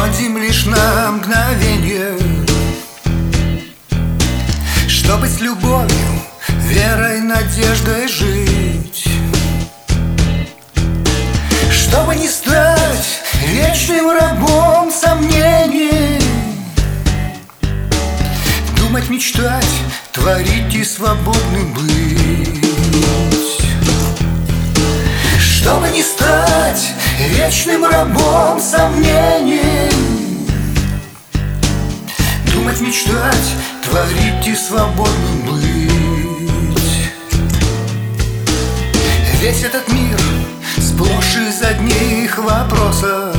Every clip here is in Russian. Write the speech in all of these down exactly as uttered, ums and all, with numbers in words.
уходим лишь на мгновенье, чтобы с любовью, верой, надеждой жить, чтобы не стать вечным рабом сомнений, думать, мечтать, творить и свободным быть. Чтобы не стать вечным рабом сомнений, думать, мечтать, творить и свободным быть. Весь этот мир сплошь из одних вопросов.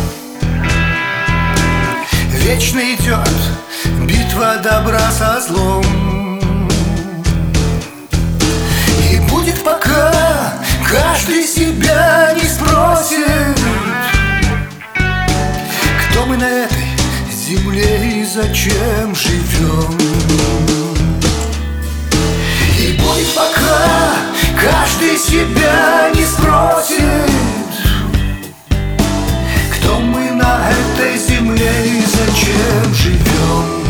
Вечно идет битва добра со злом, и будет, пока каждый себя не спросит, кто мы на этой земле и зачем живем. И будет, пока каждый себя не спросит, кто мы на этой земле и зачем живем.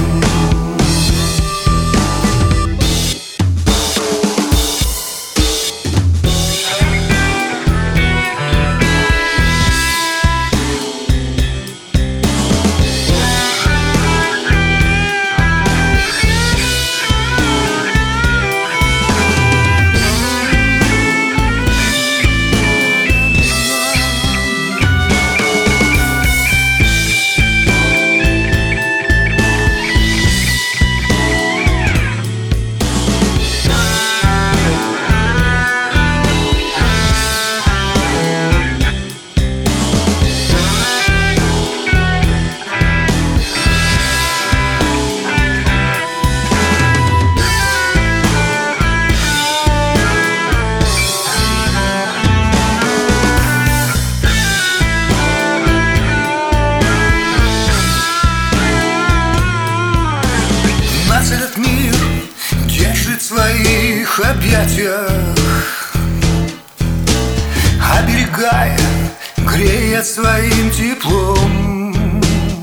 Этот мир держит в своих объятиях, оберегая, греет своим теплом.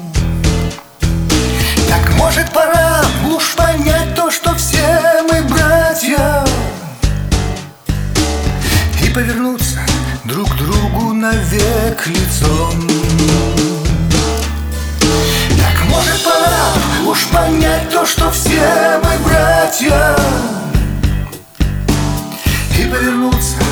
Так может пора уж понять то, что все мы братья, и повернуться друг к другу навек лицом. Так может пора уж понять то, что все мы братья, и повернуться